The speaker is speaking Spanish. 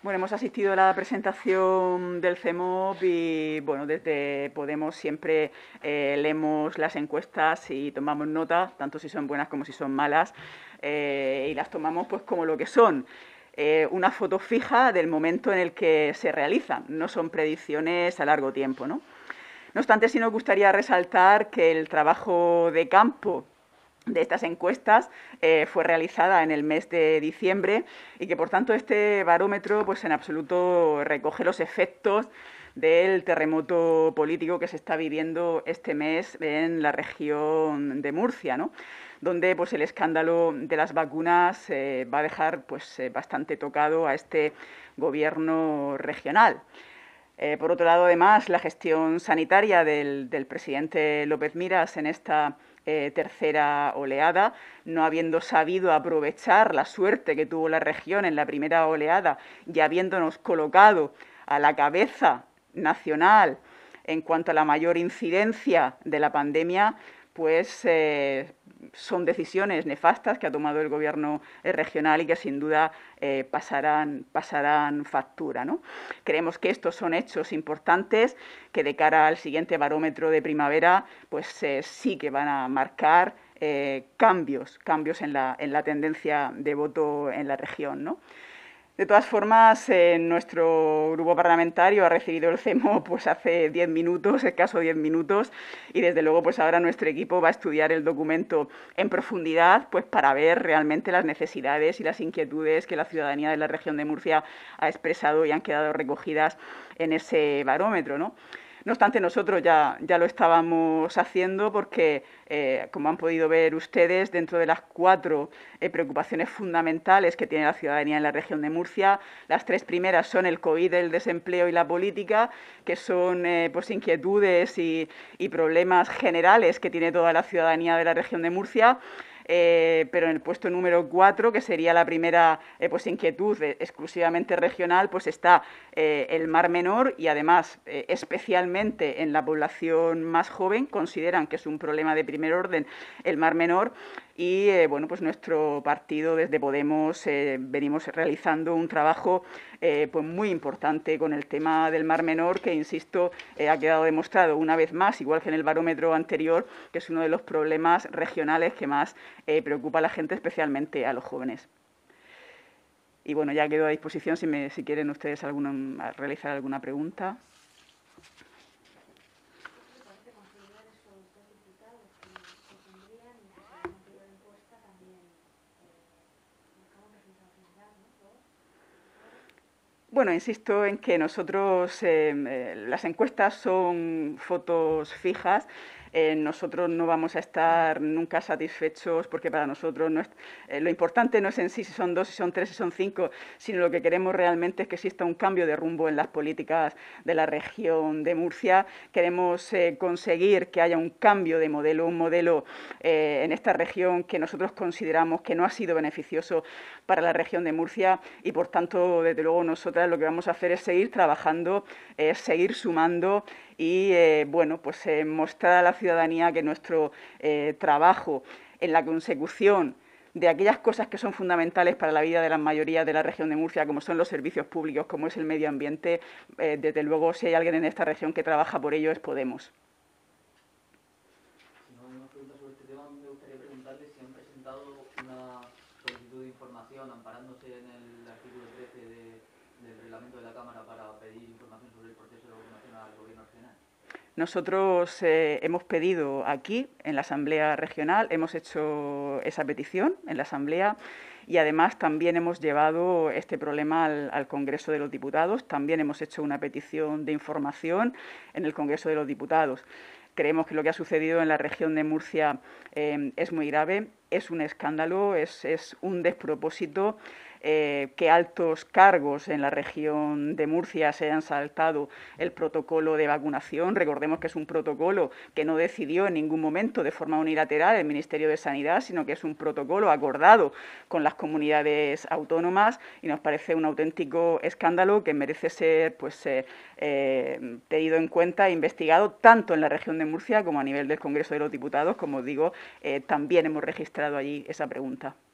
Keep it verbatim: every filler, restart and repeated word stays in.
Bueno, hemos asistido a la presentación del CEMOP y, bueno, desde Podemos siempre eh, leemos las encuestas y tomamos nota, tanto si son buenas como si son malas, eh, y las tomamos pues como lo que son. Eh, una foto fija del momento en el que se realizan, no son predicciones a largo tiempo, ¿no? No obstante, sí nos gustaría resaltar que el trabajo de campo de estas encuestas eh, fue realizada en el mes de diciembre y que, por tanto, este barómetro pues, en absoluto recoge los efectos del terremoto político que se está viviendo este mes en la región de Murcia, ¿no? Donde pues, el escándalo de las vacunas eh, va a dejar pues, eh, bastante tocado a este gobierno regional. Eh, por otro lado, además, la gestión sanitaria del, del presidente López Miras en esta eh, tercera oleada, no habiendo sabido aprovechar la suerte que tuvo la región en la primera oleada y habiéndonos colocado a la cabeza nacional en cuanto a la mayor incidencia de la pandemia, pues eh, son decisiones nefastas que ha tomado el gobierno eh, regional y que sin duda eh, pasarán, pasarán factura, ¿no? Creemos que estos son hechos importantes que de cara al siguiente barómetro de primavera pues eh, sí que van a marcar eh, cambios, cambios en la, en la tendencia de voto en la región, ¿no? De todas formas, eh, nuestro grupo parlamentario ha recibido el CEMO pues hace diez minutos, escaso diez minutos, y desde luego pues ahora nuestro equipo va a estudiar el documento en profundidad pues para ver realmente las necesidades y las inquietudes que la ciudadanía de la región de Murcia ha expresado y han quedado recogidas en ese barómetro, ¿no? No obstante, nosotros ya, ya lo estábamos haciendo porque, eh, como han podido ver ustedes, dentro de las cuatro eh, preocupaciones fundamentales que tiene la ciudadanía en la región de Murcia, las tres primeras son el COVID, el desempleo y la política, que son eh, pues, inquietudes y, y problemas generales que tiene toda la ciudadanía de la región de Murcia. Eh, pero en el puesto número cuatro, que sería la primera eh, pues, inquietud eh, exclusivamente regional, pues está eh, el Mar Menor y además, eh, especialmente en la población más joven, consideran que es un problema de primer orden el Mar Menor. Y eh, bueno, pues nuestro partido desde Podemos eh, venimos realizando un trabajo eh, pues muy importante con el tema del Mar Menor, que insisto, eh, ha quedado demostrado una vez más, igual que en el barómetro anterior, que es uno de los problemas regionales que más eh, preocupa a la gente, especialmente a los jóvenes. Y bueno, ya quedo a disposición si, me, si quieren ustedes alguna, realizar alguna pregunta. Bueno, insisto en que nosotros, eh, eh, las encuestas son fotos fijas. Eh, nosotros no vamos a estar nunca satisfechos porque para nosotros no es, eh, lo importante no es en sí si son dos, si son tres, si son cinco, sino lo que queremos realmente es que exista un cambio de rumbo en las políticas de la región de Murcia. Queremos eh, conseguir que haya un cambio de modelo, un modelo eh, en esta región que nosotros consideramos que no ha sido beneficioso para la región de Murcia y, por tanto, desde luego nosotras lo que vamos a hacer es seguir trabajando, eh, seguir sumando y, eh, bueno, pues eh, mostrar a la ciudadanía que nuestro eh, trabajo en la consecución de aquellas cosas que son fundamentales para la vida de la mayoría de la región de Murcia, como son los servicios públicos, como es el medio ambiente, eh, desde luego, si hay alguien en esta región que trabaja por ello, es Podemos. Si no hay más preguntas sobre este tema, me gustaría preguntarles si han presentado una solicitud de información amparándose en el artículo trece de, del reglamento de la Cámara para pedir información sobre el proceso de vacunación al Gobierno regional. Nosotros eh, hemos pedido aquí, en la Asamblea Regional, hemos hecho esa petición en la Asamblea y además también hemos llevado este problema al, al Congreso de los Diputados. También hemos hecho una petición de información en el Congreso de los Diputados. Creemos que lo que ha sucedido en la región de Murcia eh, es muy grave, es un escándalo, es, es un despropósito. Eh, que altos cargos en la región de Murcia se hayan saltado el protocolo de vacunación. Recordemos que es un protocolo que no decidió en ningún momento de forma unilateral el Ministerio de Sanidad, sino que es un protocolo acordado con las comunidades autónomas y nos parece un auténtico escándalo que merece ser pues, eh, eh, tenido en cuenta e investigado tanto en la región de Murcia como a nivel del Congreso de los Diputados. Como digo, eh, también hemos registrado allí esa pregunta.